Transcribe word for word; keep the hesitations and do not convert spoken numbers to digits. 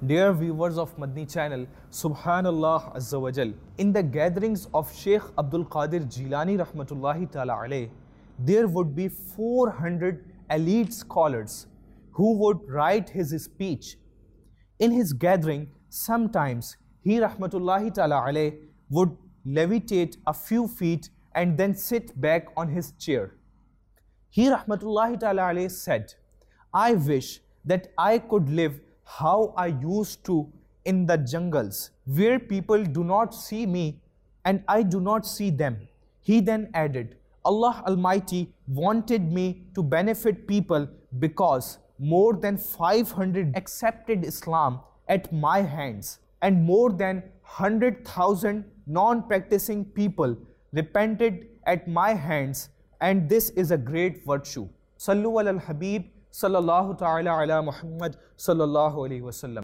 Dear viewers of Madni channel, Subhanallah Azza wa Jal. In the gatherings of Sheikh Abdul Qadir Jilani Rahmatullahi Ta'ala alayh, there would be four hundred elite scholars who would write his speech. In his gathering, sometimes he Rahmatullahi Ta'ala alayh would levitate a few feet and then sit back on his chair. He Rahmatullahi Ta'ala alayh said, I wish that I could live how I used to in the jungles, where people do not see me and I do not see them. He then added, Allah Almighty wanted me to benefit people because more than five hundred accepted Islam at my hands and more than one hundred thousand non-practicing people repented at my hands, and this is a great virtue. Sallu ala al-Habib sallallahu ta'ala ala Muhammad sallallahu alayhi wa sallam.